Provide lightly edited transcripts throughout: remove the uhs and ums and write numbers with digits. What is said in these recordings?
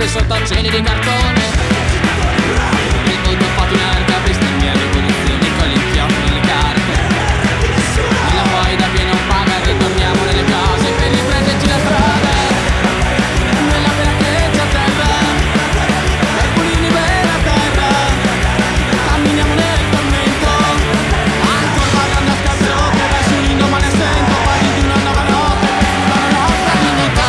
sotto cieli di cartone. Il mondo patinare, bestemmiare, rivoluzioni con l'inchiostro nelle carte. E la poi da pieno paga, ritorniamo nelle case per riprenderci la strada. Nella pena che c'è a terra, per pulirmi bene a terra. Camminiamo nel tormento, ancora parlando a scazzo, che verso l'indomani a stento. Parli di una nuova notte, per la nostra dignità.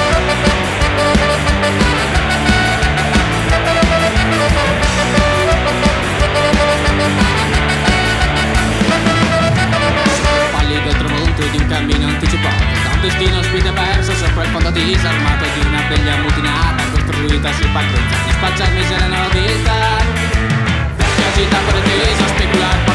Pallido il tramonto di un cammino anticipato, da un destino spinto e perso sopra il fondo disarmato di una veglia mutinata costruita su partenza di spacciarmi sereno la vita. Vecchia città pretesa, speculata